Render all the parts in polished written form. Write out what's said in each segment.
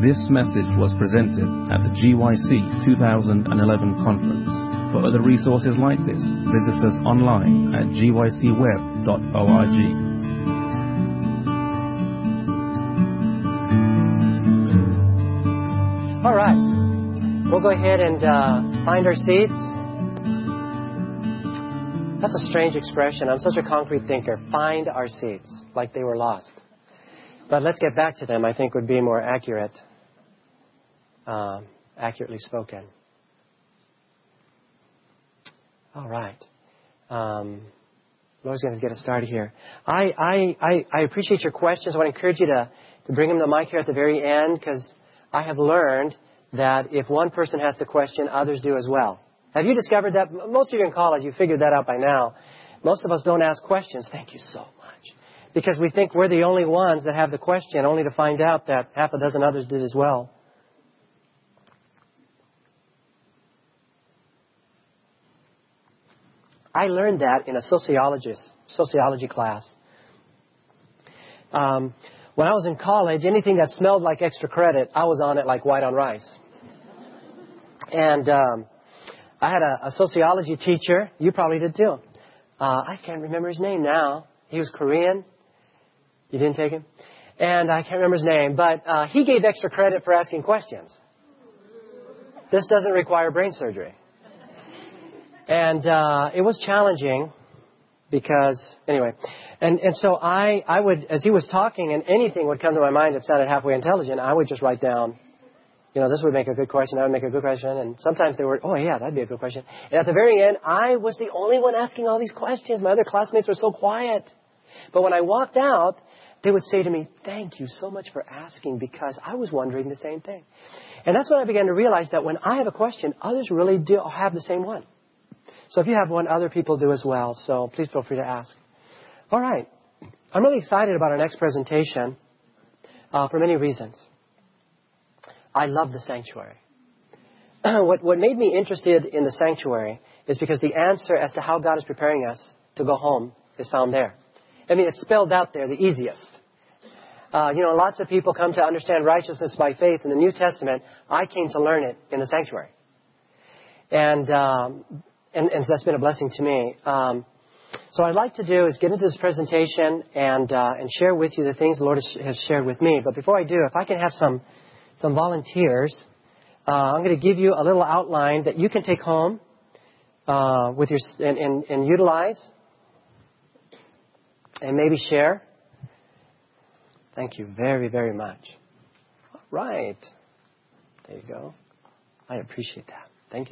This message was presented at the GYC 2011 conference. For other resources like this, visit us online at gycweb.org. All right. We'll go ahead and find our seats. That's a strange expression. I'm such a concrete thinker. Find our seats, like they were lost. But let's get back to them, I think would be more accurate, accurately spoken. All right. Lord's going to get us started here. I appreciate your questions. I want to encourage you to bring them to the mic here at the very end, because I have learned that if one person has the question, others do as well. Have you discovered that? Most of you in college, you figured that out by now. Most of us don't ask questions. Thank you so much. Because we think we're the only ones that have the question, only to find out that half a dozen others did as well. I learned that in a sociology class. When I was in college, anything that smelled like extra credit, I was on it like white on rice. And I had a sociology teacher. You probably did too. I can't remember his name now. He was Korean. You didn't take him? And I can't remember his name. But he gave extra credit for asking questions. This doesn't require brain surgery. And it was challenging because, anyway. And so I would, as he was talking and anything would come to my mind that sounded halfway intelligent, I would just write down, this would make a good question, that would make a good question. And sometimes they were, oh yeah, that'd be a good question. And at the very end, I was the only one asking all these questions. My other classmates were so quiet. But when I walked out, they would say to me, thank you so much for asking, because I was wondering the same thing. And that's when I began to realize that when I have a question, others really do have the same one. So if you have one, other people do as well. So please feel free to ask. All right. I'm really excited about our next presentation for many reasons. I love the sanctuary. What made me interested in the sanctuary is because the answer as to how God is preparing us to go home is found there. I mean, it's spelled out there, the easiest. Lots of people come to understand righteousness by faith in the New Testament. I came to learn it in the sanctuary. And that's been a blessing to me. So what I'd like to do is get into this presentation and share with you the things the Lord has shared with me. But before I do, if I can have some volunteers, I'm going to give you a little outline that you can take home with your and utilize and maybe share. Thank you very, very much. All right. There you go. I appreciate that. Thank you.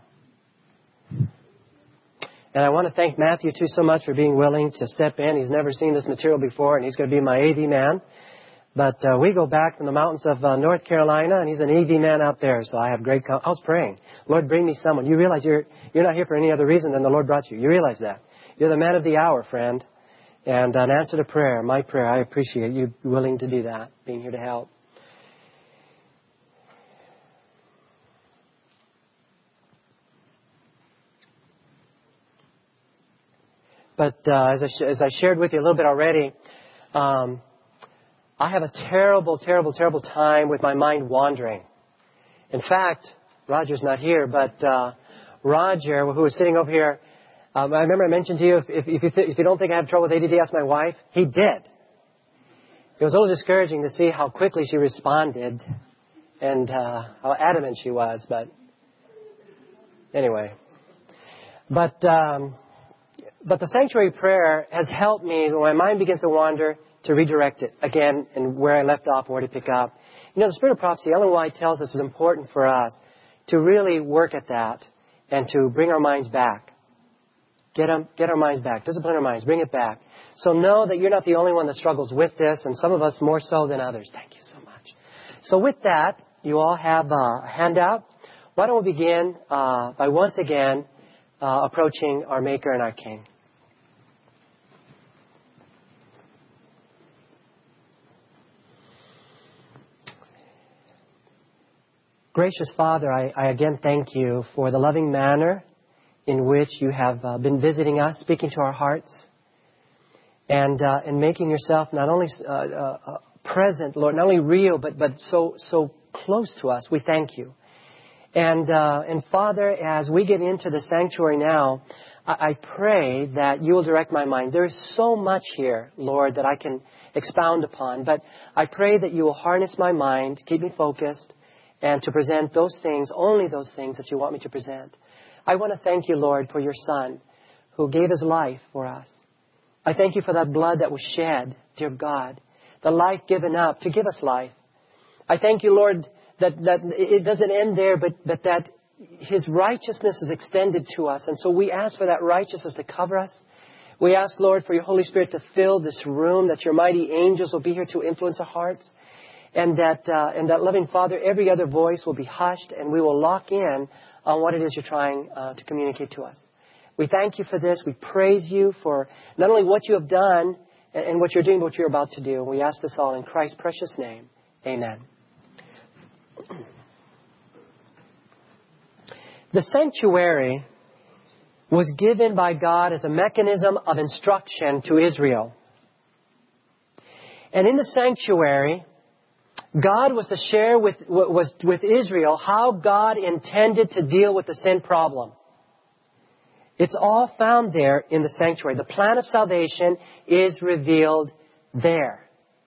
And I want to thank Matthew, too, so much for being willing to step in. He's never seen this material before, and he's going to be my AV man. But we go back from the mountains of North Carolina, and he's an AV man out there. So I have great I was praying, Lord, bring me someone. You realize you're not here for any other reason than the Lord brought you. You realize that. You're the man of the hour, friend. And an answer to prayer, my prayer, I appreciate you willing to do that, being here to help. But as I shared with you a little bit already, I have a terrible, terrible, terrible time with my mind wandering. In fact, Roger's not here, but Roger, who was sitting over here, I remember I mentioned to you, if you don't think I have trouble with ADD, ask my wife. He did. It was a little discouraging to see how quickly she responded and how adamant she was. But anyway. But the sanctuary prayer has helped me, when my mind begins to wander, to redirect it again and where I left off and where to pick up. The Spirit of Prophecy, Ellen White tells us it's important for us to really work at that and to bring our minds back. Get our minds back. Discipline our minds. Bring it back. So know that you're not the only one that struggles with this, and some of us more so than others. Thank you so much. So with that, you all have a handout. Why don't we begin by once again approaching our Maker and our King. Gracious Father, I again thank you for the loving manner in which you have been visiting us, speaking to our hearts, and making yourself not only present, Lord, not only real, but so close to us. We thank you. And Father, as we get into the sanctuary now, I pray that you will direct my mind. There is so much here, Lord, that I can expound upon. But I pray that you will harness my mind, keep me focused, and to present those things, only those things that you want me to present. I want to thank you, Lord, for your Son who gave his life for us. I thank you for that blood that was shed, dear God, the life given up to give us life. I thank you, Lord, that it doesn't end there, but that his righteousness is extended to us. And so we ask for that righteousness to cover us. We ask, Lord, for your Holy Spirit to fill this room, that your mighty angels will be here to influence our hearts. And that loving Father, every other voice will be hushed and we will lock in on what it is you're trying to communicate to us. We thank you for this. We praise you for not only what you have done and what you're doing, but what you're about to do. We ask this all in Christ's precious name. Amen. The sanctuary was given by God as a mechanism of instruction to Israel. And in the sanctuary, God was to share with Israel how God intended to deal with the sin problem. It's all found there in the sanctuary. The plan of salvation is revealed there.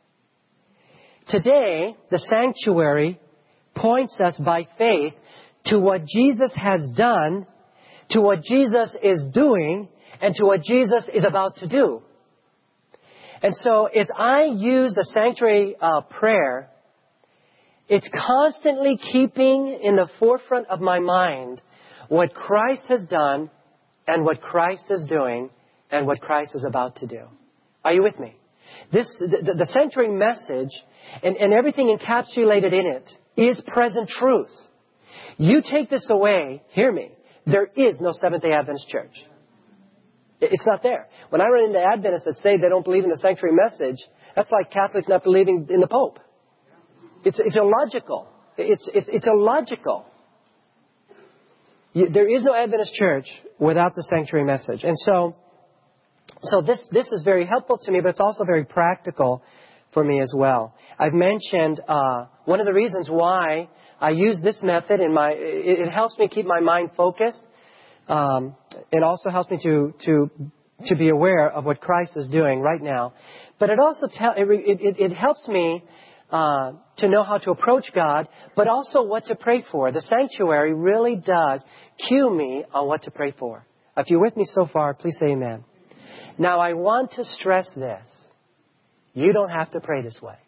Today, the sanctuary points us by faith to what Jesus has done, to what Jesus is doing, and to what Jesus is about to do. And so if I use the sanctuary prayer, it's constantly keeping in the forefront of my mind what Christ has done and what Christ is doing and what Christ is about to do. Are you with me? The sanctuary message and everything encapsulated in it is present truth. You take this away, hear me, there is no Seventh-day Adventist church. It's not there. When I run into Adventists that say they don't believe in the sanctuary message, that's like Catholics not believing in the Pope. It's illogical. It's illogical. There is no Adventist church without the sanctuary message. And so this is very helpful to me, but it's also very practical for me as well. I've mentioned one of the reasons why I use this method it helps me keep my mind focused. It also helps me to be aware of what Christ is doing right now. But it also it helps me to know how to approach God, but also what to pray for. The sanctuary really does cue me on what to pray for. If you're with me so far, please say amen. Now, I want to stress this. You don't have to pray this way.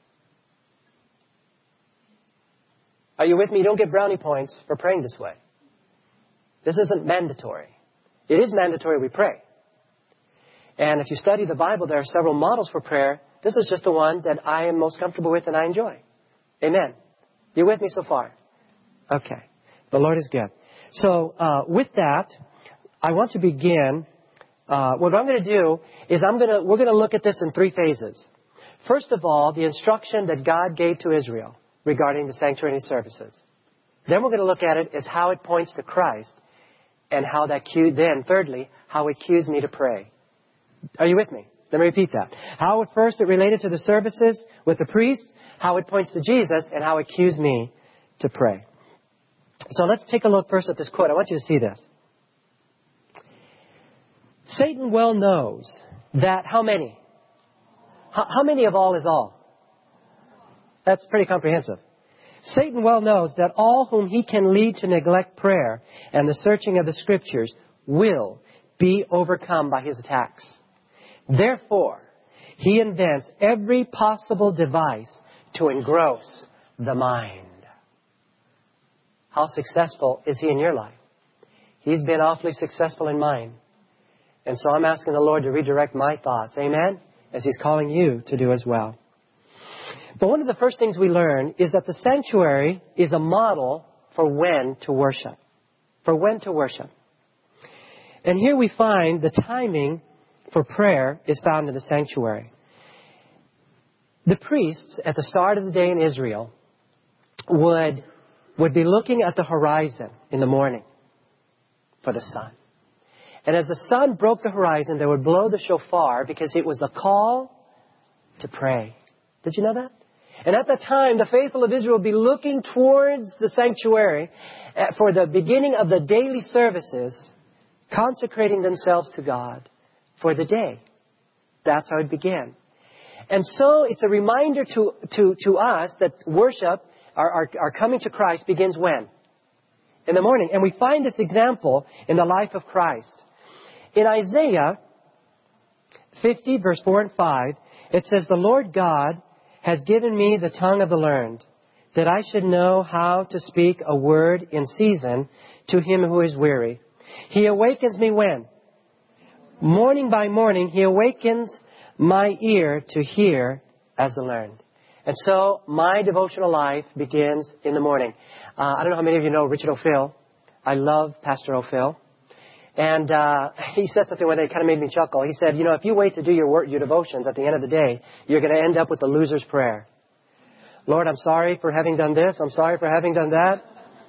Are you with me? You don't get brownie points for praying this way. This isn't mandatory. It is mandatory we pray. And if you study the Bible, there are several models for prayer. This is just the one that I am most comfortable with and I enjoy. Amen. You with me so far? Okay. The Lord is good. So with that, I want to begin. What I'm going to do is we're going to look at this in three phases. First of all, the instruction that God gave to Israel regarding the sanctuary services. Then we're going to look at it as how it points to Christ and how that then thirdly, how it cues me to pray. Are you with me? Let me repeat that. How at first it related to the services with the priest, how it points to Jesus, and how it cues me to pray. So let's take a look first at this quote. I want you to see this. Satan well knows that how many? How many of all is all? That's pretty comprehensive. Satan well knows that all whom he can lead to neglect prayer and the searching of the Scriptures will be overcome by his attacks. Therefore, he invents every possible device to engross the mind. How successful is he in your life? He's been awfully successful in mine. And so I'm asking the Lord to redirect my thoughts. Amen? As he's calling you to do as well. But one of the first things we learn is that the sanctuary is a model for when to worship. For when to worship. And here we find the timing for prayer is found in the sanctuary. The priests at the start of the day in Israel would be looking at the horizon in the morning for the sun. And as the sun broke the horizon, they would blow the shofar because it was the call to pray. Did you know that? And at that time, the faithful of Israel will be looking towards the sanctuary for the beginning of the daily services, consecrating themselves to God for the day. That's how it began. And so it's a reminder to us that worship, our coming to Christ, begins when? In the morning. And we find this example in the life of Christ. In Isaiah 50, verse 4 and 5, it says, "The Lord God has given me the tongue of the learned, that I should know how to speak a word in season to him who is weary. He awakens me when? Morning by morning, He awakens my ear to hear as the learned." And so my devotional life begins in the morning. I don't know how many of you know Richard O'Phil. I love Pastor O'Phil. And he said something one day that kind of made me chuckle. He said, if you wait to do your devotions at the end of the day, you're going to end up with the loser's prayer. Lord, I'm sorry for having done this. I'm sorry for having done that.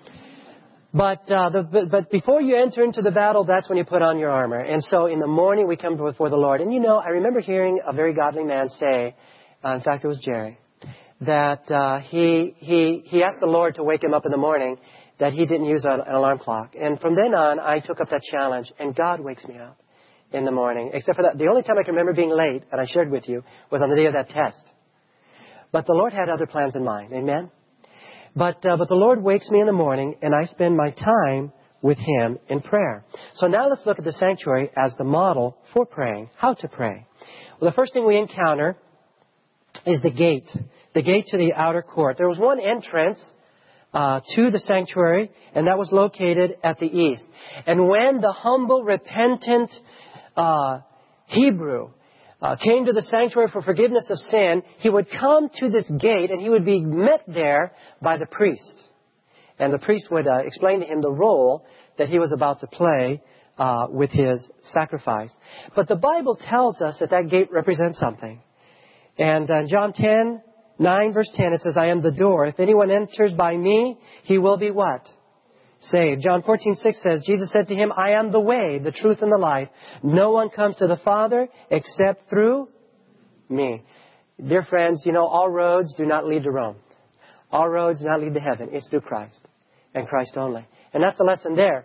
But before you enter into the battle, that's when you put on your armor. And so in the morning we come before the Lord. And I remember hearing a very godly man say, in fact it was Jerry, that he asked the Lord to wake him up in the morning, that he didn't use an alarm clock. And from then on, I took up that challenge, and God wakes me up in the morning. Except for that, the only time I can remember being late, and I shared with you, was on the day of that test. But the Lord had other plans in mind. Amen? But the Lord wakes me in the morning, and I spend my time with Him in prayer. So now let's look at the sanctuary as the model for praying. How to pray. Well, the first thing we encounter is the gate to the outer court. There was one entrance to the sanctuary, and that was located at the east. And when the humble, repentant Hebrew came to the sanctuary for forgiveness of sin, he would come to this gate, and he would be met there by the priest. And the priest would explain to him the role that he was about to play with his sacrifice. But the Bible tells us that gate represents something. And John 9 verse 10, it says, "I am the door. If anyone enters by me, he will be" what? Saved. John 14:6 says, Jesus said to him, "I am the way, the truth, and the life. No one comes to the Father except through me." Dear friends, all roads do not lead to Rome. All roads do not lead to heaven. It's through Christ and Christ only. And that's the lesson there.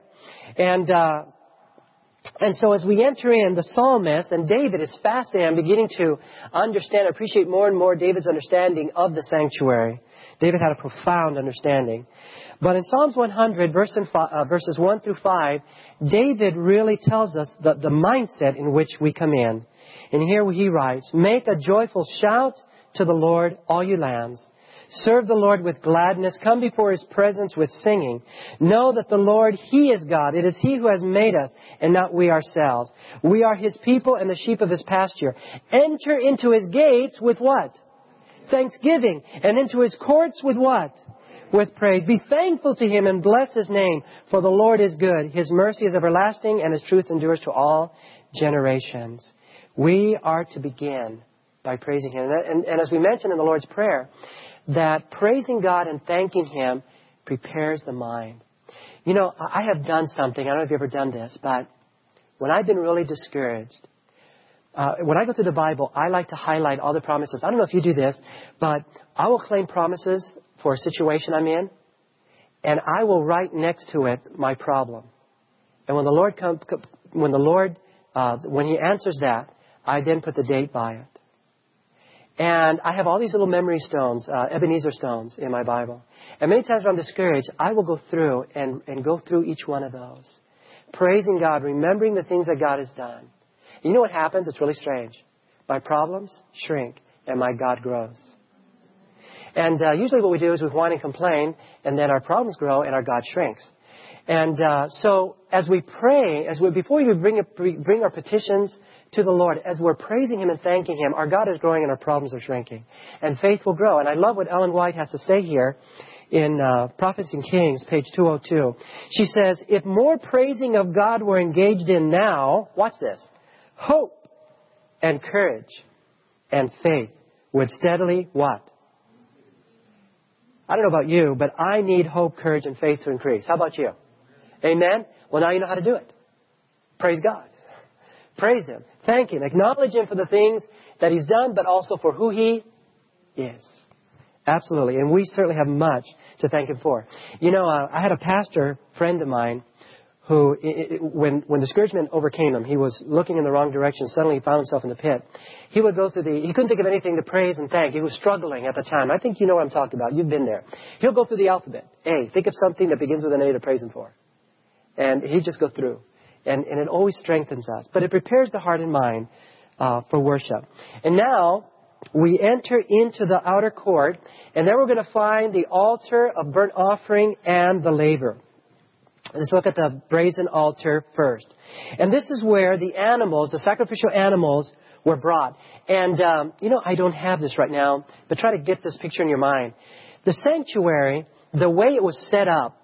And so as we enter in, the psalmist, and David is fasting, I'm beginning to understand, appreciate more and more David's understanding of the sanctuary. David had a profound understanding. But in Psalms 100, verses 1 through 5, David really tells us the mindset in which we come in. And here he writes, "Make a joyful shout to the Lord, all you lands. Serve the Lord with gladness. Come before His presence with singing. Know that the Lord, He is God. It is He who has made us and not we ourselves. We are His people and the sheep of His pasture. Enter into His gates with" what? Thanksgiving. And into His courts with what? With praise. Be thankful to Him and bless His name, for the Lord is good. His mercy is everlasting and His truth endures to all generations. We are to begin by praising Him. And as we mentioned in the Lord's Prayer, that praising God and thanking Him prepares the mind. I have done something. I don't know if you've ever done this, but when I've been really discouraged, when I go through the Bible, I like to highlight all the promises. I don't know if you do this, but I will claim promises for a situation I'm in, and I will write next to it my problem. And when the Lord when He answers that, I then put the date by it. And I have all these little memory stones, Ebenezer stones in my Bible. And many times when I'm discouraged, I will go through and go through each one of those. Praising God, remembering the things that God has done. You know what happens? It's really strange. My problems shrink and my God grows. And usually what we do is we whine and complain, and then our problems grow and our God shrinks. And so as we pray, before we bring our petitions to the Lord, as we're praising Him and thanking Him, our God is growing and our problems are shrinking. And faith will grow. And I love what Ellen White has to say here in Prophets and Kings, page 202. She says, "If more praising of God were engaged in now," watch this, "hope and courage and faith would steadily" what? I don't know about you, but I need hope, courage, and faith to increase. How about you? Amen? Well, now you know how to do it. Praise God. Praise Him. Thank Him. Acknowledge Him for the things that He's done, but also for who He is. Absolutely. And we certainly have much to thank Him for. You know, I had a pastor friend of mine who, when discouragement overcame him, he was looking in the wrong direction. Suddenly he found himself in the pit. He would go through he couldn't think of anything to praise and thank. He was struggling at the time. I think you know what I'm talking about. You've been there. He'll go through the alphabet. A. Think of something that begins with an A to praise Him for. And he'd just go through. And it always strengthens us. But it prepares the heart and mind for worship. And now we enter into the outer court. And then we're going to find the altar of burnt offering and the laver. Let's look at the brazen altar first. And this is where the animals, the sacrificial animals, were brought. And, I don't have this right now, but try to get this picture in your mind. The sanctuary, the way it was set up,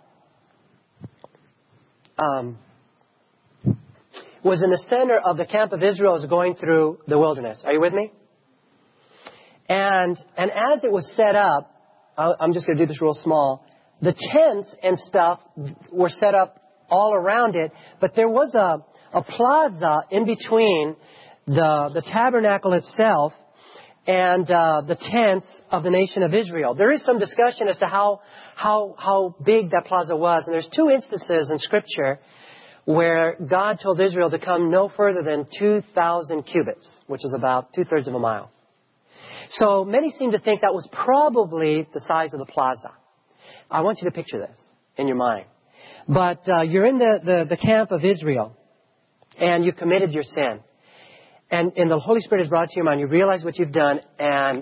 was in the center of the camp of Israel as going through the wilderness. Are you with me? And as it was set up, I'm just going to do this real small. The tents and stuff were set up all around it, but there was a plaza in between the tabernacle itself and the tents of the nation of Israel. There is some discussion as to how big that plaza was, and there's 2 instances in Scripture where God told Israel to come no further than 2,000 cubits, which is about 2/3 of a mile. So many seem to think that was probably the size of the plaza. I want you to picture this in your mind. But you're in the camp of Israel, and you've committed your sin. And the Holy Spirit has brought to your mind. You realize what you've done, and,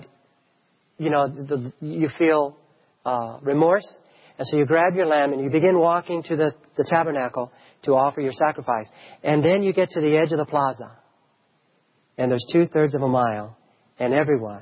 you feel remorse. And so you grab your lamb, and you begin walking to the tabernacle to offer your sacrifice. And then you get to the edge of the plaza. And there's 2/3 of a mile, and everyone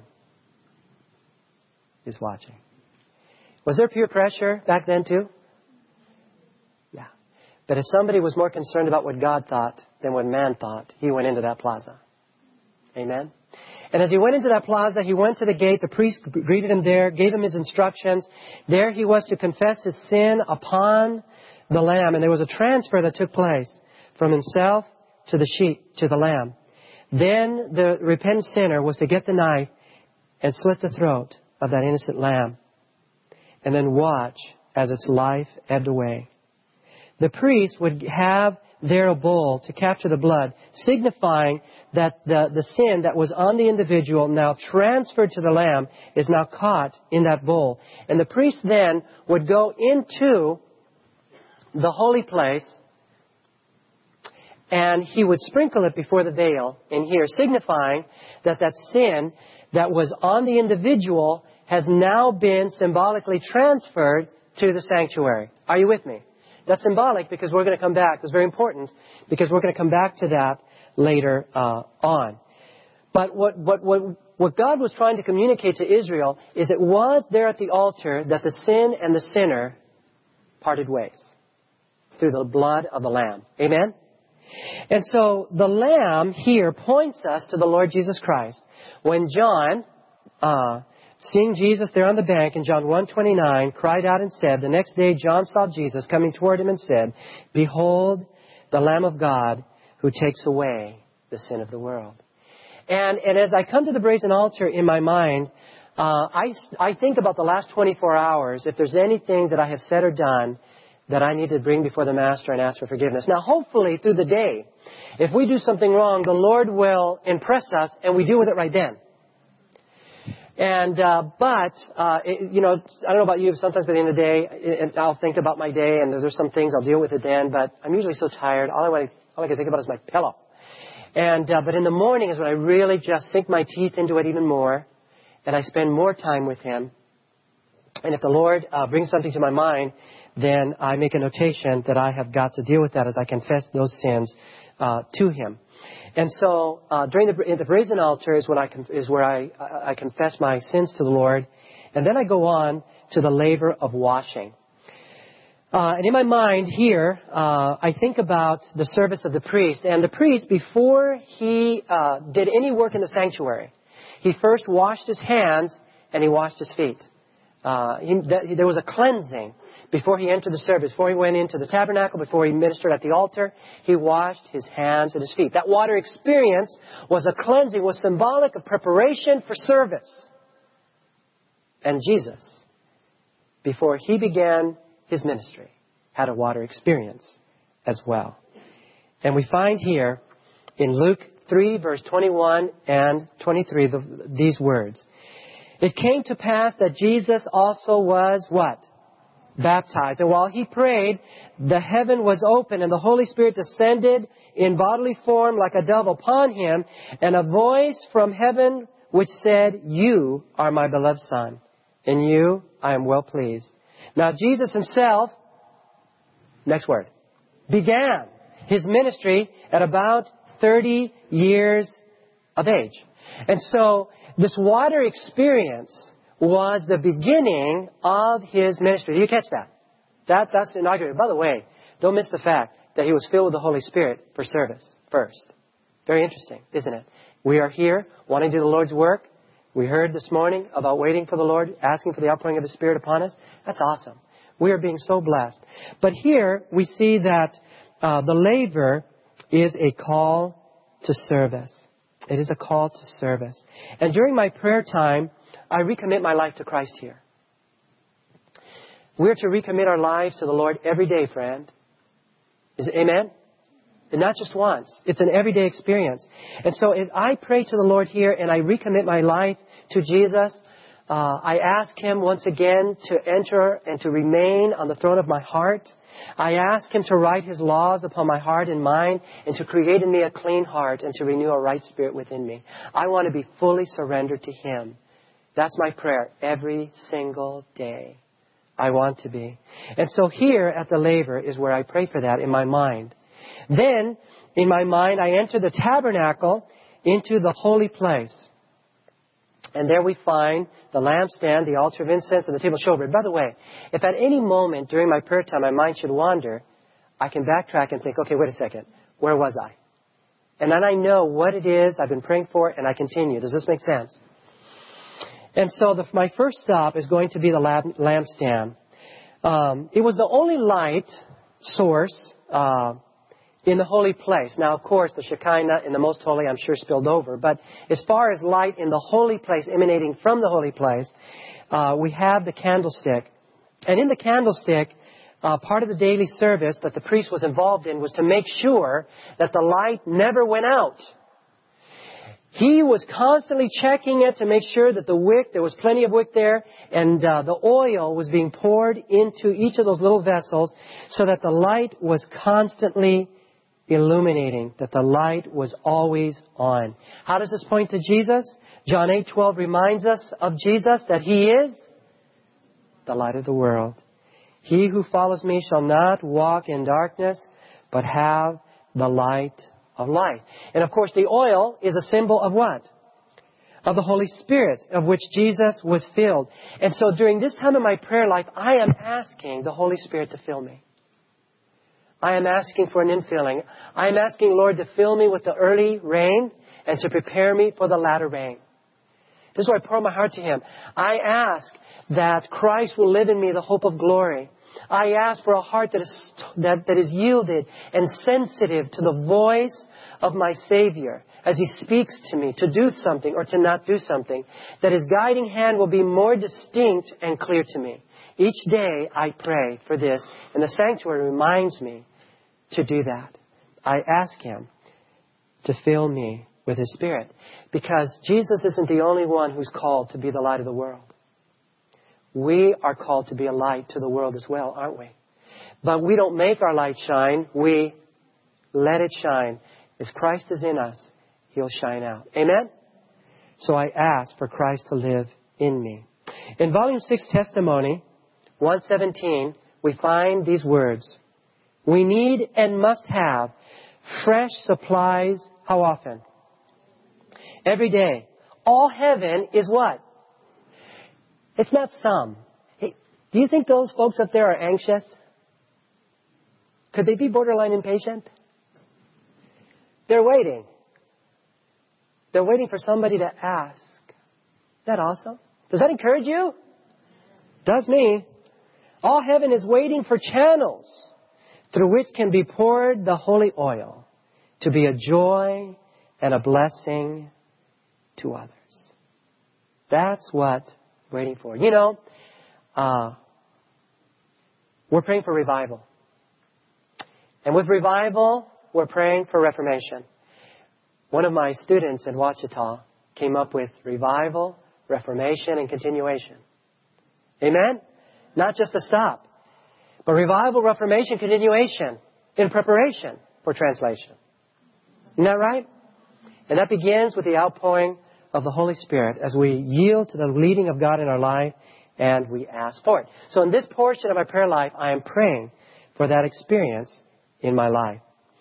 is watching. Was there peer pressure back then too? Yeah. But if somebody was more concerned about what God thought than what man thought, he went into that plaza. Amen? And as he went into that plaza, he went to the gate. The priest greeted him there, gave him his instructions. There he was to confess his sin upon the lamb. And there was a transfer that took place from himself to the sheep, to the lamb. Then the repentant sinner was to get the knife and slit the throat of that innocent lamb, and then watch as its life ebbed away. The priest would have there a bowl to capture the blood, signifying that the sin that was on the individual, now transferred to the lamb, is now caught in that bowl. And the priest then would go into the holy place, and he would sprinkle it before the veil in here, signifying that sin that was on the individual has now been symbolically transferred to the sanctuary. Are you with me? That's symbolic because we're going to come back. It's very important because we're going to come back to that later on. But what God was trying to communicate to Israel is it was there at the altar that the sin and the sinner parted ways through the blood of the Lamb. Amen? And so the Lamb here points us to the Lord Jesus Christ. When John, seeing Jesus there on the bank in John 1:29, cried out and said, the next day John saw Jesus coming toward him and said, behold, the Lamb of God who takes away the sin of the world. And as I come to the brazen altar in my mind, I think about the last 24 hours, if there's anything that I have said or done that I need to bring before the Master and ask for forgiveness. Now, hopefully, through the day, if we do something wrong, the Lord will impress us and we deal with it right then. And, I don't know about you, sometimes by the end of the day, I'll think about my day and there's some things I'll deal with it then, but I'm usually so tired. All I can think about is my pillow. And, but in the morning is when I really just sink my teeth into it even more, and I spend more time with Him. And if the Lord brings something to my mind, then I make a notation that I have got to deal with that as I confess those sins to Him. And so during the brazen altar is where I confess my sins to the Lord, and then I go on to the laver of washing. And in my mind here, I think about the service of the priest. And the priest, before he did any work in the sanctuary, he first washed his hands and he washed his feet. There was a cleansing before he entered the service. Before he went into the tabernacle, before he ministered at the altar, he washed his hands and his feet. That water experience was a cleansing, was symbolic of preparation for service. And Jesus, before he began his ministry, had a water experience as well. And we find here in Luke 3, verse 21 and 23, these words. It came to pass that Jesus also was what? Baptized. And while he prayed, the heaven was open and the Holy Spirit descended in bodily form like a dove upon him. And a voice from heaven which said, You are my beloved Son. In you I am well pleased. Now Jesus himself, next word, began his ministry at about 30 years of age. And so this water experience was the beginning of his ministry. Did you catch that? That's inaugurated. By the way, don't miss the fact that he was filled with the Holy Spirit for service first. Very interesting, isn't it? We are here wanting to do the Lord's work. We heard this morning about waiting for the Lord, asking for the outpouring of His Spirit upon us. That's awesome. We are being so blessed. But here we see that the laver is a call to service. It is a call to service. And during my prayer time, I recommit my life to Christ here. We're to recommit our lives to the Lord every day, friend. Amen? And not just once. It's an everyday experience. And so as I pray to the Lord here and I recommit my life to Jesus, I ask Him once again to enter and to remain on the throne of my heart. I ask Him to write His laws upon my heart and mind and to create in me a clean heart and to renew a right spirit within me. I want to be fully surrendered to Him. That's my prayer every single day. I want to be. And so here at the laver is where I pray for that in my mind. Then, in my mind, I enter the tabernacle into the holy place. And there we find the lampstand, the altar of incense, and the table of showbread. By the way, if at any moment during my prayer time my mind should wander, I can backtrack and think, okay, wait a second, where was I? And then I know what it is I've been praying for, and I continue. Does this make sense? And so my first stop is going to be the lampstand. It was the only light source in the holy place. Now, of course, the Shekinah in the Most Holy, I'm sure, spilled over. But as far as light in the holy place emanating from the holy place, we have the candlestick. And in the candlestick, part of the daily service that the priest was involved in was to make sure that the light never went out. He was constantly checking it to make sure that the wick, there was plenty of wick there, and the oil was being poured into each of those little vessels so that the light was constantly illuminating, that the light was always on. How does this point to Jesus? John 8:12 reminds us of Jesus that He is the light of the world. He who follows me shall not walk in darkness, but have the light of life. And of course, the oil is a symbol of what? Of the Holy Spirit, of which Jesus was filled. And so during this time of my prayer life, I am asking the Holy Spirit to fill me. I am asking for an infilling. I am asking, Lord, to fill me with the early rain and to prepare me for the latter rain. This is why I pour my heart to Him. I ask that Christ will live in me, the hope of glory. I ask for a heart that is yielded and sensitive to the voice of my Savior as He speaks to me to do something or to not do something, that His guiding hand will be more distinct and clear to me. Each day I pray for this, and the sanctuary reminds me to do that. I ask Him to fill me with His Spirit, because Jesus isn't the only one who's called to be the light of the world. We are called to be a light to the world as well, aren't we? But we don't make our light shine. We let it shine. As Christ is in us, He'll shine out. Amen? So I ask for Christ to live in me. In Volume 6 Testimony, 117, we find these words. We need and must have fresh supplies. How often? Every day. All heaven is what? It's not some. Hey, do you think those folks up there are anxious? Could they be borderline impatient? They're waiting. They're waiting for somebody to ask. Isn't that awesome? Does that encourage you? Does me. All heaven is waiting for channels through which can be poured the holy oil to be a joy and a blessing to others. That's what Waiting for it. We're praying for revival. And with revival, we're praying for reformation. One of my students in Ouachita came up with revival, reformation, and continuation. Amen? Not just a stop, but revival, reformation, continuation in preparation for translation. Isn't that right? And that begins with the outpouring of the Holy Spirit as we yield to the leading of God in our life and we ask for it. So in this portion of my prayer life, I am praying for that experience in my life.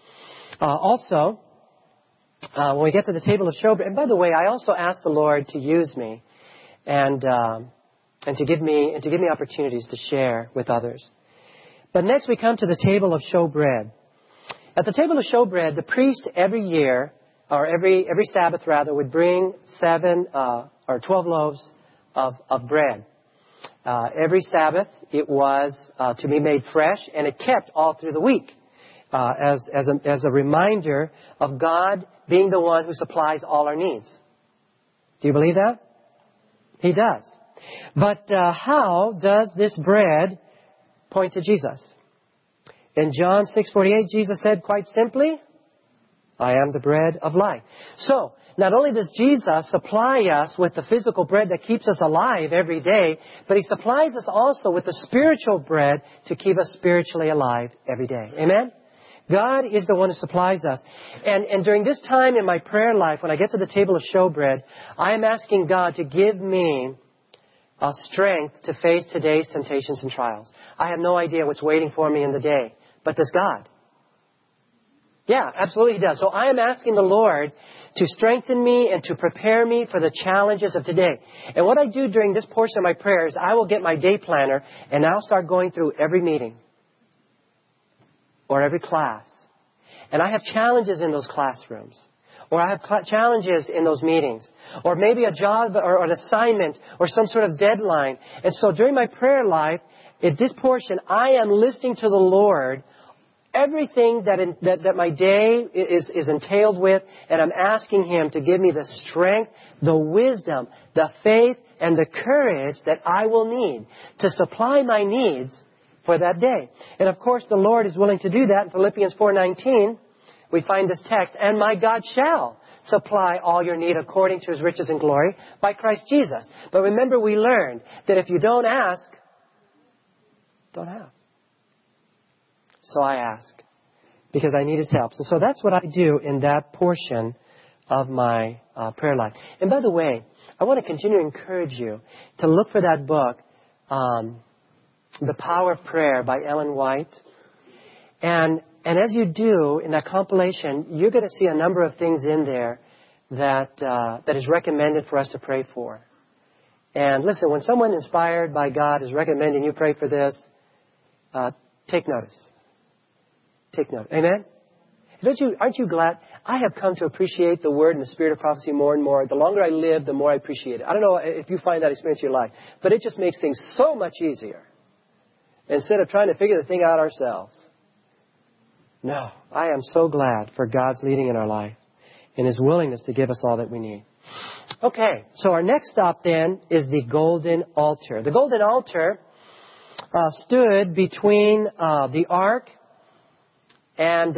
Also, when we get to the table of showbread, and by the way, I also ask the Lord to use me and to give me opportunities to share with others. But next we come to the table of showbread. At the table of showbread, the priest every year, or every Sabbath rather, would bring 7 or 12 loaves of bread. Every Sabbath it was to be made fresh, and it kept all through the week as a reminder of God being the one who supplies all our needs. Do you believe that? He does. But how does this bread point to Jesus? In John 6:48, Jesus said quite simply, I am the bread of life. So, not only does Jesus supply us with the physical bread that keeps us alive every day, but He supplies us also with the spiritual bread to keep us spiritually alive every day. Amen? God is the one who supplies us. And during this time in my prayer life, when I get to the table of showbread, I am asking God to give me a strength to face today's temptations and trials. I have no idea what's waiting for me in the day, but does God? Yeah, absolutely He does. So I am asking the Lord to strengthen me and to prepare me for the challenges of today. And what I do during this portion of my prayer is I will get my day planner and I'll start going through every meeting or every class. And I have challenges in those classrooms. Or I have challenges in those meetings. Or maybe a job or an assignment or some sort of deadline. And so during my prayer life, at this portion, I am listening to the Lord everything that my day is entailed with, and I'm asking Him to give me the strength, the wisdom, the faith, and the courage that I will need to supply my needs for that day. And of course, the Lord is willing to do that. In Philippians 4:19, we find this text, and my God shall supply all your need according to His riches and glory by Christ Jesus. But remember, we learned that if you don't ask, don't have. So I ask, because I need His help. So that's what I do in that portion of my prayer life. And by the way, I want to continue to encourage you to look for that book, The Power of Prayer by Ellen White. And as you do, in that compilation, you're going to see a number of things in there that is recommended for us to pray for. And listen, when someone inspired by God is recommending you pray for this, take notice. Take note. Amen? Aren't you glad? I have come to appreciate the Word and the Spirit of prophecy more and more. The longer I live, the more I appreciate it. I don't know if you find that experience in your life, but it just makes things so much easier instead of trying to figure the thing out ourselves. No, I am so glad for God's leading in our life and His willingness to give us all that we need. Okay, so our next stop then is the golden altar. The golden altar stood between the ark and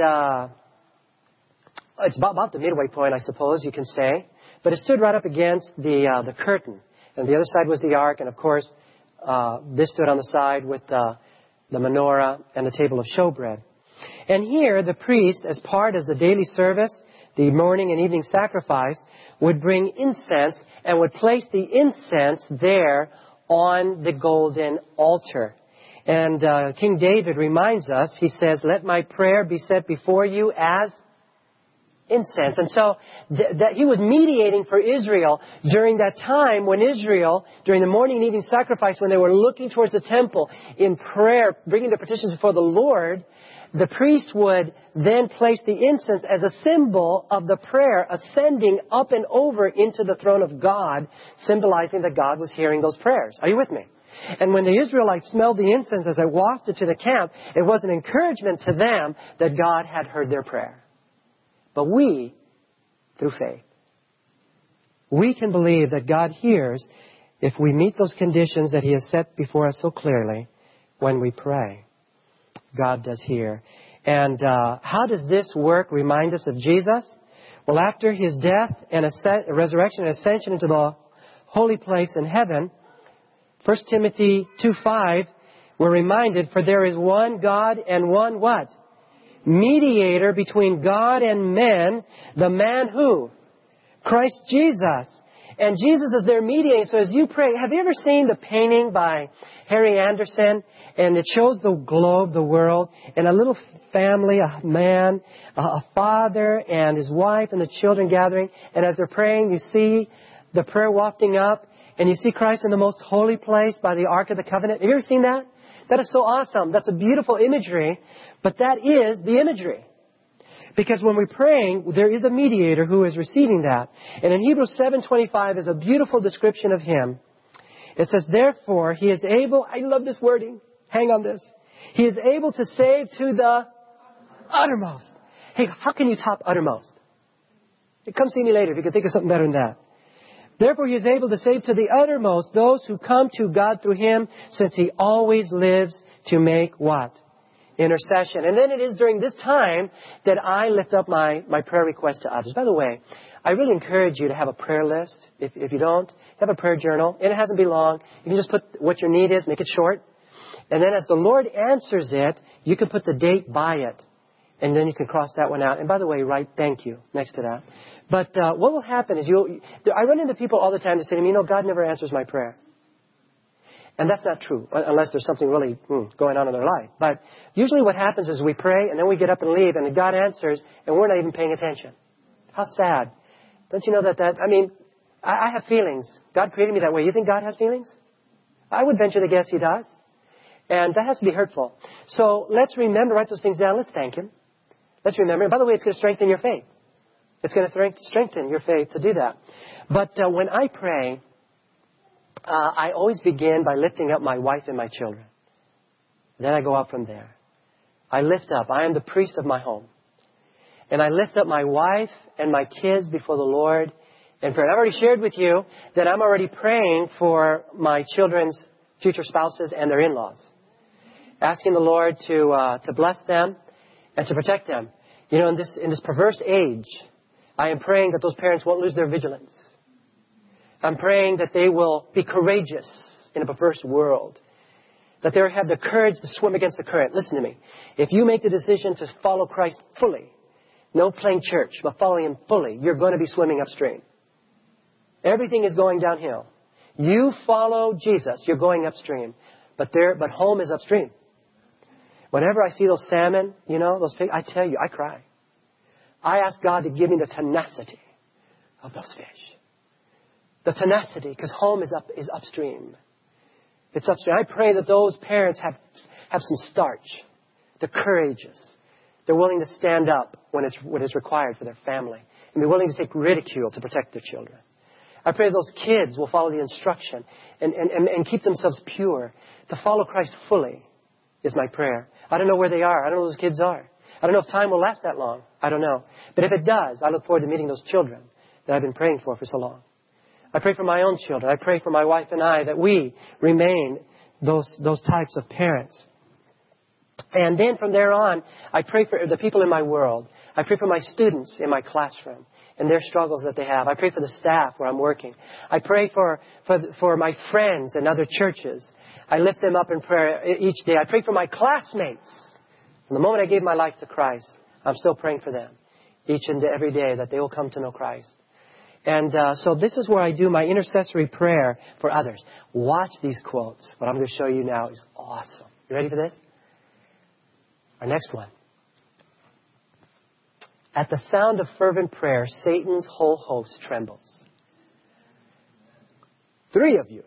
it's about the midway point, I suppose you can say. But it stood right up against the curtain. And the other side was the ark. And of course, this stood on the side with the menorah and the table of showbread. And here, the priest, as part of the daily service, the morning and evening sacrifice, would bring incense and would place the incense there on the golden altar. And King David reminds us, he says, let my prayer be set before you as incense. And so that he was mediating for Israel during that time when Israel, during the morning and evening sacrifice, when they were looking towards the temple in prayer, bringing their petitions before the Lord, the priest would then place the incense as a symbol of the prayer ascending up and over into the throne of God, symbolizing that God was hearing those prayers. Are you with me? And when the Israelites smelled the incense as they wafted to the camp, it was an encouragement to them that God had heard their prayer. But we, through faith, we can believe that God hears if we meet those conditions that He has set before us so clearly when we pray, God does hear. And how does this work remind us of Jesus? Well, after His death and resurrection and ascension into the holy place in heaven, 1 Timothy 2:5, we're reminded, for there is one God and one what? Mediator between God and men, the man who? Christ Jesus. And Jesus is their mediator. So as you pray, have you ever seen the painting by Harry Anderson? And it shows the globe, the world, and a little family, a man, a father and his wife and the children gathering. And as they're praying, you see the prayer wafting up. And you see Christ in the most holy place by the Ark of the Covenant. Have you ever seen that? That is so awesome. That's a beautiful imagery. But that is the imagery. Because when we're praying, there is a mediator who is receiving that. And in Hebrews 7:25 is a beautiful description of Him. It says, therefore, He is able, I love this wording, hang on this. He is able to save to the uttermost. Hey, how can you top uttermost? Come see me later if you can think of something better than that. Therefore, He is able to save to the uttermost those who come to God through Him, since He always lives to make what? Intercession. And then it is during this time that I lift up my prayer request to others. By the way, I really encourage you to have a prayer list. If you don't, have a prayer journal. And it hasn't been long. You can just put what your need is, make it short. And then as the Lord answers it, you can put the date by it. And then you can cross that one out. And by the way, write thank you next to that. But what will happen is I run into people all the time that say to me, God never answers my prayer. And that's not true, unless there's something really going on in their life. But usually what happens is we pray, and then we get up and leave, and God answers, and we're not even paying attention. How sad. Don't you know that I have feelings. God created me that way. You think God has feelings? I would venture to guess He does. And that has to be hurtful. So let's remember, write those things down. Let's thank Him. Let's remember. And by the way, it's going to strengthen your faith. It's going to strengthen your faith to do that. But when I pray, I always begin by lifting up my wife and my children. Then I go out from there. I lift up. I am the priest of my home. And I lift up my wife and my kids before the Lord. And I've already shared with you that I'm already praying for my children's future spouses and their in-laws. Asking the Lord to bless them and to protect them. You know, in this perverse age, I am praying that those parents won't lose their vigilance. I'm praying that they will be courageous in a perverse world. That they have the courage to swim against the current. Listen to me. If you make the decision to follow Christ fully, no playing church, but following Him fully, you're going to be swimming upstream. Everything is going downhill. You follow Jesus, you're going upstream. But home is upstream. Whenever I see those salmon, those pigs, I tell you, I cry. I ask God to give me the tenacity of those fish. The tenacity, because home is upstream. It's upstream. I pray that those parents have some starch. They're courageous. They're willing to stand up when it's required for their family. And be willing to take ridicule to protect their children. I pray those kids will follow the instruction and keep themselves pure. To follow Christ fully is my prayer. I don't know where they are. I don't know where those kids are. I don't know if time will last that long. I don't know. But if it does, I look forward to meeting those children that I've been praying for so long. I pray for my own children. I pray for my wife and I that we remain those types of parents. And then from there on, I pray for the people in my world. I pray for my students in my classroom and their struggles that they have. I pray for the staff where I'm working. I pray for my friends and other churches. I lift them up in prayer each day. I pray for my classmates. From the moment I gave my life to Christ, I'm still praying for them each and every day that they will come to know Christ. And so this is where I do my intercessory prayer for others. Watch these quotes. What I'm going to show you now is awesome. You ready for this? Our next one. At the sound of fervent prayer, Satan's whole host trembles. 3 of you.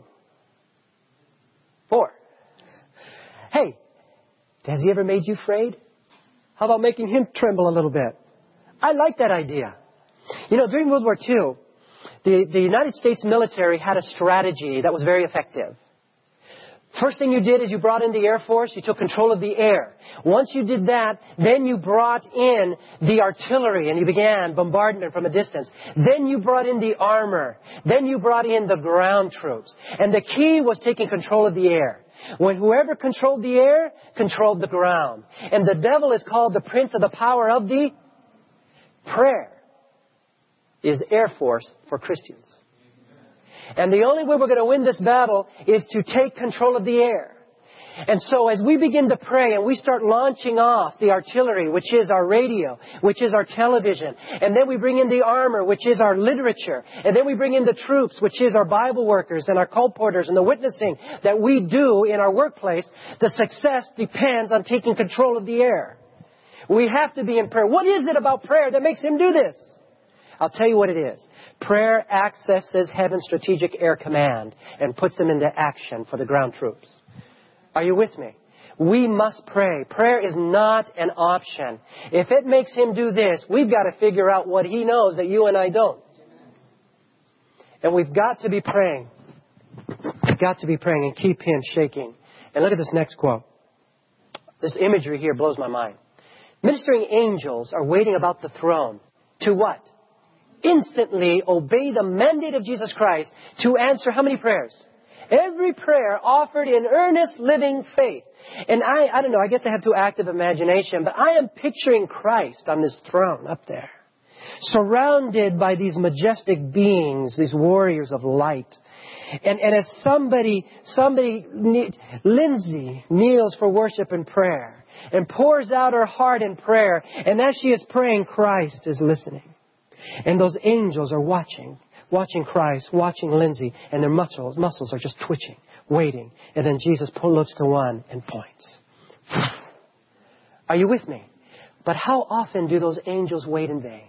4. Hey, has he ever made you afraid? How about making him tremble a little bit? I like that idea. During World War II, the United States military had a strategy that was very effective. First thing you did is you brought in the Air Force. You took control of the air. Once you did that, then you brought in the artillery and you began bombardment from a distance. Then you brought in the armor. Then you brought in the ground troops. And the key was taking control of the air. When whoever controlled the air, controlled the ground. And the devil is called the prince of the power of the prayer. Is Air Force for Christians. And the only way we're going to win this battle is to take control of the air. And so as we begin to pray and we start launching off the artillery, which is our radio, which is our television, and then we bring in the armor, which is our literature, and then we bring in the troops, which is our Bible workers and our colporteurs and the witnessing that we do in our workplace, the success depends on taking control of the air. We have to be in prayer. What is it about prayer that makes him do this? I'll tell you what it is. Prayer accesses heaven's strategic air command and puts them into action for the ground troops. Are you with me? We must pray. Prayer is not an option. If it makes him do this, we've got to figure out what he knows that you and I don't. And we've got to be praying. We've got to be praying and keep him shaking. And look at this next quote. This imagery here blows my mind. Ministering angels are waiting about the throne to what? Instantly obey the mandate of Jesus Christ to answer how many prayers? Every prayer offered in earnest living faith. And I don't know, I guess I have too active imagination, but I am picturing Christ on this throne up there, surrounded by these majestic beings, these warriors of light. And as Lindsay kneels for worship and prayer and pours out her heart in prayer, and as she is praying, Christ is listening. And those angels are watching Christ, watching Lindsay, and their muscles are just twitching, waiting. And then Jesus looks to one and points. Are you with me? But how often do those angels wait in vain?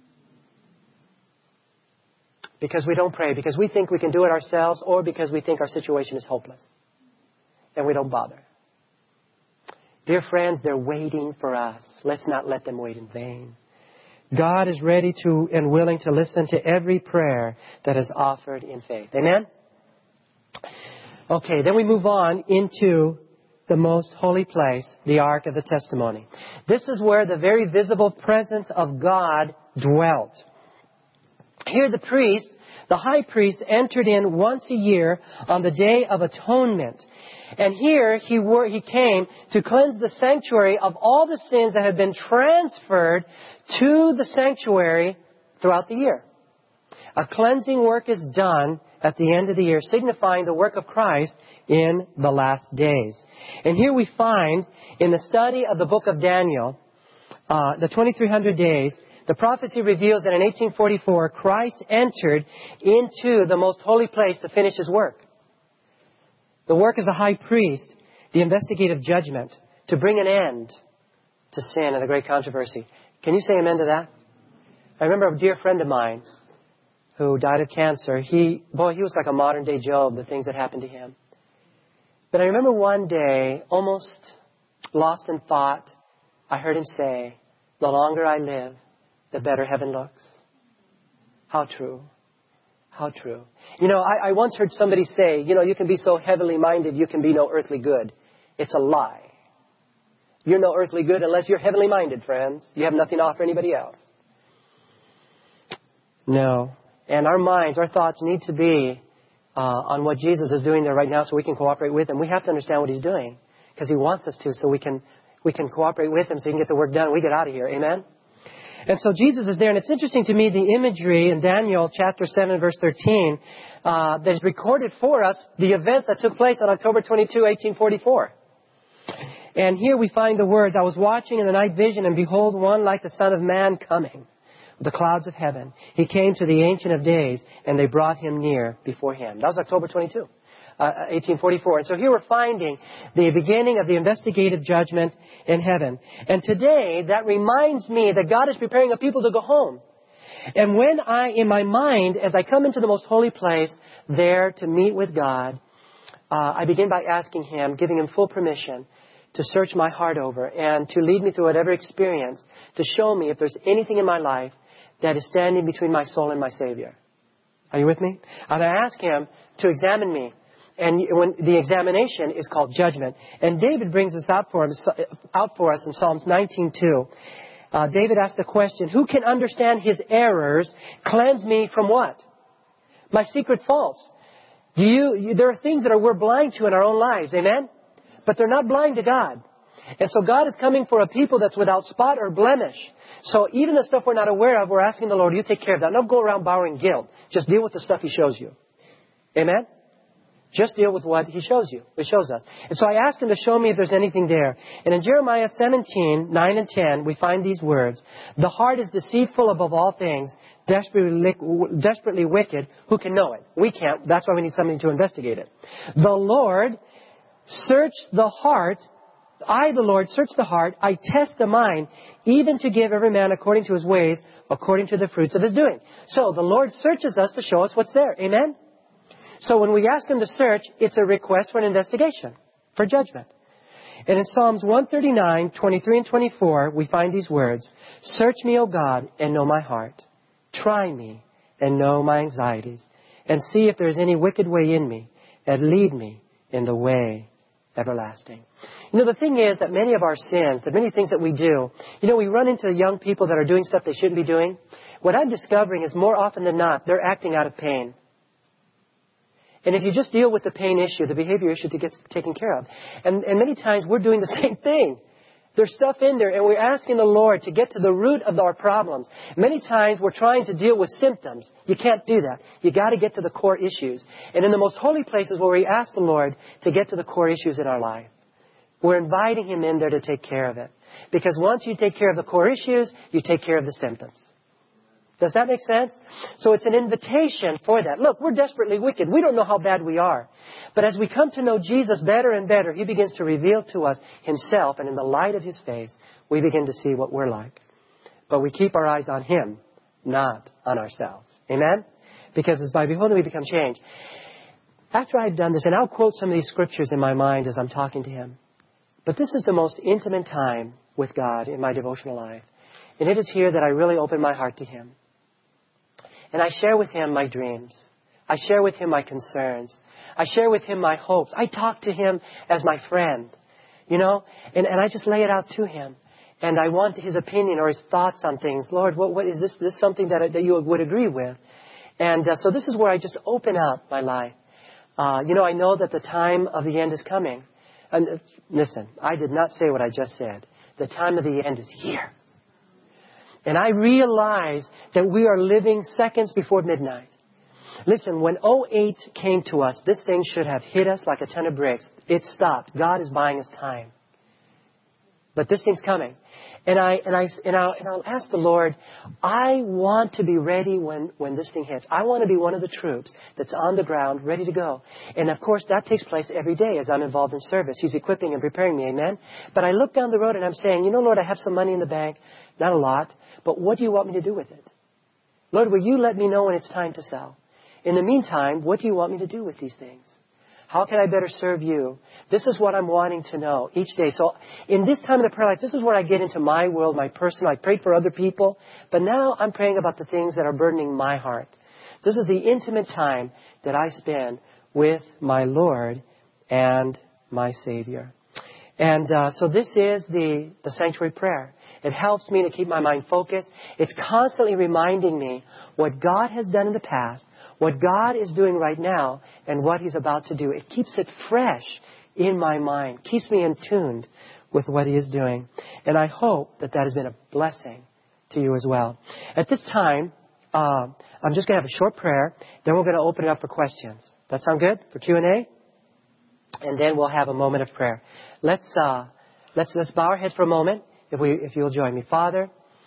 Because we don't pray, because we think we can do it ourselves, or because we think our situation is hopeless. And we don't bother. Dear friends, they're waiting for us. Let's not let them wait in vain. God is ready to and willing to listen to every prayer that is offered in faith. Amen? Okay, then we move on into the most holy place, the Ark of the Testimony. This is where the very visible presence of God dwelt. Here the high priest entered in once a year on the Day of Atonement. And here he came to cleanse the sanctuary of all the sins that had been transferred to the sanctuary throughout the year. A cleansing work is done at the end of the year, signifying the work of Christ in the last days. And here we find, in the study of the book of Daniel, the 2300 days, the prophecy reveals that in 1844, Christ entered into the most holy place to finish his work. The work as a high priest, the investigative judgment, to bring an end to sin and the great controversy. Can you say amen to that? I remember a dear friend of mine who died of cancer. He was like a modern day Job, the things that happened to him. But I remember one day, almost lost in thought, I heard him say, "The longer I live, the better heaven looks." How true. How true. You know, I once heard somebody say, you can be so heavenly minded, you can be no earthly good. It's a lie. You're no earthly good unless you're heavenly minded, friends. You have nothing to offer anybody else. No. And our minds, our thoughts need to be on what Jesus is doing there right now so we can cooperate with him. We have to understand what he's doing because he wants us to, so we can cooperate with him so he can get the work done and we get out of here. Amen? And so Jesus is there, and it's interesting to me the imagery in Daniel chapter 7, verse 13, that is recorded for us the events that took place on October 22, 1844. And here we find the words, "I was watching in the night vision, and behold, one like the Son of Man coming with the clouds of heaven. He came to the Ancient of Days, and they brought him near before him." That was October 22. 1844. And so here we're finding the beginning of the investigative judgment in heaven. And today, that reminds me that God is preparing a people to go home. And when in my mind, as I come into the most holy place there to meet with God, I begin by asking him, giving him full permission to search my heart over and to lead me through whatever experience, to show me if there's anything in my life that is standing between my soul and my Savior. Are you with me? And I ask him to examine me And when the examination is called judgment. And David brings this out for us in Psalms 19:2. David asked the question, who can understand his errors? Cleanse me from what? My secret faults. There are things that we're blind to in our own lives. Amen? But they're not blind to God. And so God is coming for a people that's without spot or blemish. So even the stuff we're not aware of, we're asking the Lord, you take care of that. Don't go around borrowing guilt. Just deal with the stuff He shows you. Amen? Just deal with what He shows you. He shows us. And so I asked Him to show me if there's anything there. And in Jeremiah 17:9 and 10, we find these words. The heart is deceitful above all things, desperately wicked. Who can know it? We can't. That's why we need somebody to investigate it. The Lord, search the heart. I, the Lord, search the heart. I test the mind, even to give every man according to his ways, according to the fruits of his doing. So the Lord searches us to show us what's there. Amen? So when we ask Him to search, it's a request for an investigation, for judgment. And in Psalms 139:23 and 24, we find these words. Search me, O God, and know my heart. Try me and know my anxieties. And see if there is any wicked way in me, and lead me in the way everlasting. You know, the thing is that many of our sins, the many things that we do, we run into young people that are doing stuff they shouldn't be doing. What I'm discovering is more often than not, they're acting out of pain. And if you just deal with the pain issue, the behavior issue gets taken care of. And many times we're doing the same thing. There's stuff in there, and we're asking the Lord to get to the root of our problems. Many times we're trying to deal with symptoms. You can't do that. You got to get to the core issues. And in the most holy places where we ask the Lord to get to the core issues in our life, we're inviting Him in there to take care of it. Because once you take care of the core issues, you take care of the symptoms. Does that make sense? So it's an invitation for that. Look, we're desperately wicked. We don't know how bad we are. But as we come to know Jesus better and better, He begins to reveal to us Himself. And in the light of His face, we begin to see what we're like. But we keep our eyes on Him, not on ourselves. Amen? Because it's by beholding we become changed. After I've done this, and I'll quote some of these scriptures in my mind as I'm talking to Him. But this is the most intimate time with God in my devotional life. And it is here that I really open my heart to Him. And I share with Him my dreams. I share with Him my concerns. I share with Him my hopes. I talk to Him as my friend, and I just lay it out to Him. And I want His opinion or His thoughts on things. Lord, what is this? This something that you would agree with? And so this is where I just open up my life. I know that the time of the end is coming. And listen, I did not say what I just said. The time of the end is here. And I realize that we are living seconds before midnight. Listen, when 2008 came to us, this thing should have hit us like a ton of bricks. It stopped. God is buying us time. But this thing's coming. And I'll ask the Lord, I want to be ready when this thing hits. I want to be one of the troops that's on the ground, ready to go. And of course, that takes place every day as I'm involved in service. He's equipping and preparing me, amen? But I look down the road and I'm saying, Lord, I have some money in the bank. Not a lot. But what do you want me to do with it? Lord, will you let me know when it's time to sell? In the meantime, what do you want me to do with these things? How can I better serve you? This is what I'm wanting to know each day. So in this time of the prayer life, this is where I get into my world, my personal. I prayed for other people, but now I'm praying about the things that are burdening my heart. This is the intimate time that I spend with my Lord and my Savior. And so this is the sanctuary prayer. It helps me to keep my mind focused. It's constantly reminding me what God has done in the past, what God is doing right now, and what He's about to do. It keeps it fresh in my mind, keeps me in tune with what He is doing. And I hope that has been a blessing to you as well. At this time, I'm just going to have a short prayer. Then we're going to open it up for questions. That sound good for Q&A? And then we'll have a moment of prayer. Let's bow our heads for a moment, if you'll join me. Father,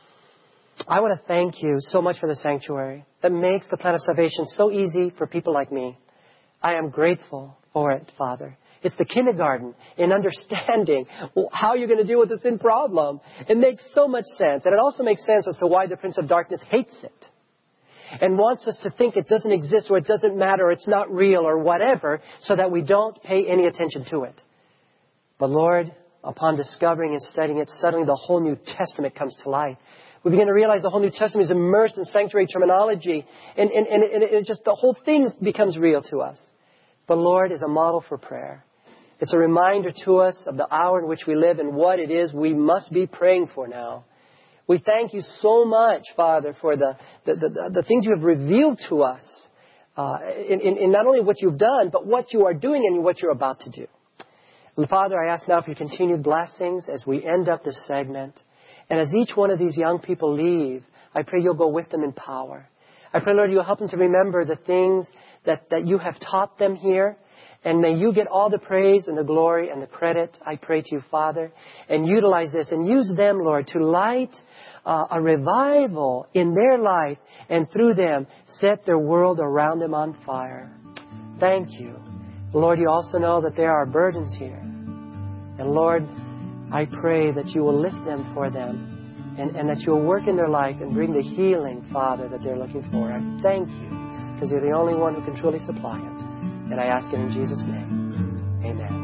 I want to thank You so much for the sanctuary that makes the plan of salvation so easy for people like me. I am grateful for it, Father. It's the kindergarten in understanding how you're going to deal with the sin problem. It makes so much sense. And it also makes sense as to why the Prince of Darkness hates it and wants us to think it doesn't exist or it doesn't matter or it's not real or whatever, so that we don't pay any attention to it. But Lord, upon discovering and studying it, suddenly the whole New Testament comes to life. We begin to realize the whole New Testament is immersed in sanctuary terminology, and it just the whole thing becomes real to us. but Lord, is a model for prayer. It's a reminder to us of the hour in which we live and what it is we must be praying for now. We thank you so much, Father, for the things you have revealed to us in not only what you've done, but what you are doing and what you're about to do. And Father, I ask now for your continued blessings as we end up this segment. And as each one of these young people leave, I pray you'll go with them in power. I pray, Lord, you'll help them to remember the things that you have taught them here. And may you get all the praise and the glory and the credit, I pray to you, Father. And utilize this and use them, Lord, to light a revival in their life. And through them, set their world around them on fire. Thank you. Lord, you also know that there are burdens here. And Lord, I pray that you will lift them for them. And that you will work in their life and bring the healing, Father, that they're looking for. I thank you, because you're the only one who can truly supply it. And I ask it in Jesus' name. Amen.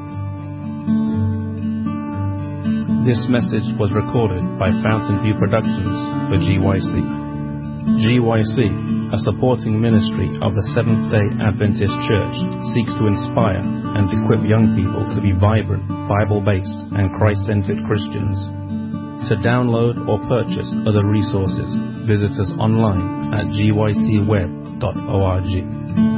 This message was recorded by Fountain View Productions for GYC. GYC, a supporting ministry of the Seventh-day Adventist Church, seeks to inspire and equip young people to be vibrant, Bible-based, and Christ-centered Christians. To download or purchase other resources, visit us online at gycweb.org.